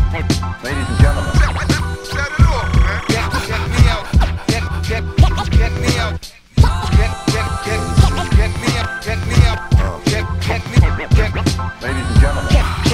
Ladies and gentlemen. Shut it off, man. Check me out. Check me out. Check me out. Check me out. Ladies and gentlemen.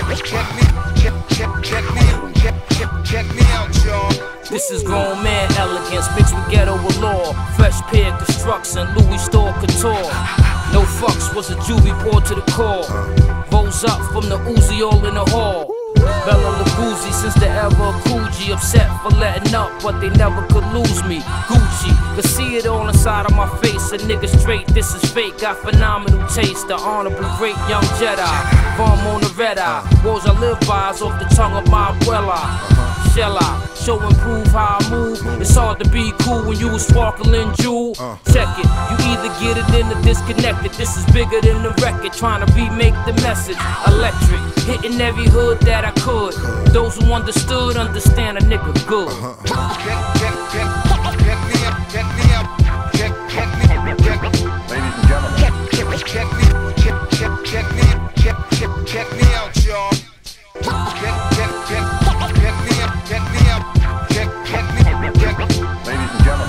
Check me out, y'all. This is grown man elegance mixed with ghetto allure. Fresh pair of construction, Louis store couture. No fucks was a juvie poured to the core. Rose up from the Uzi all in the hall. Bella Luguzzi since the era of Coogee. Upset for letting up, but they never could lose me. Gucci, could see it all inside of my face. A nigga straight, this is fake. Got phenomenal taste. The honorable great young Jedi. From on the red eye. Words I live by is off the tongue of my abuela. Shall I show and prove how I move? It's hard to be cool when you a sparkling jewel. Check it, you either get it in or disconnect it. This is bigger than the record, trying to remake the message. Electric, hitting every hood that I could. Those who understood, understand a nigga good. Ladies and gentlemen. Check me out, y'all. Ladies and gentlemen.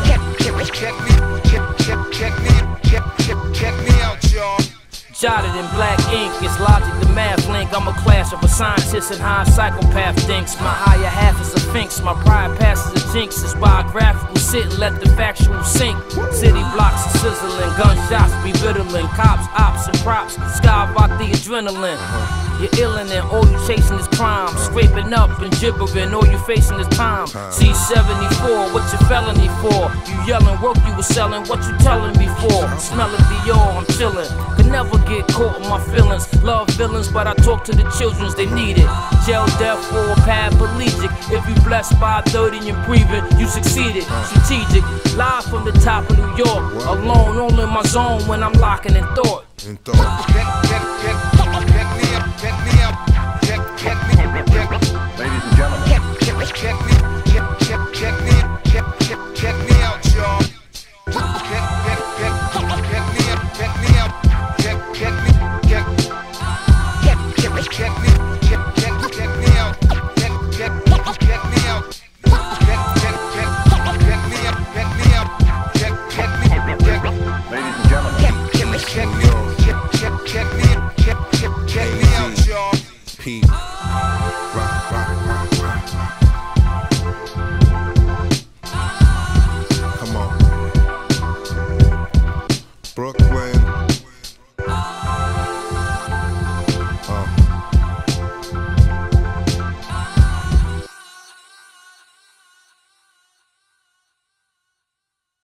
Check me out, y'all. Jotted in black ink, it's logic, the math link. I'm a clash of a scientist and how a psychopath thinks. My higher half is a sphinx, my pride passes a jinx. It's biographical, sit and let the factual sink. City blocks are sizzling, gunshots be riddling. Cops, ops, and props, skyrocket the adrenaline. You're illin' and all you chasing is crime. Scraping up and gibbering, all you facing is time. C74, what you felony for? You yelling, work you was selling, what you telling me for? Smelling Dior, I'm chillin'. Could never get caught in my feelings. Love villains, but I talk to the childrens, they need it. Jail, death, or paraplegic. If you blessed by 30 and breathing, you succeeded. Strategic, live from the top of New York. Alone, all in my zone when I'm locking in thought. Ladies and gentlemen. Check me out, y'all. Ladies and gentlemen. Check me out, y'all. P.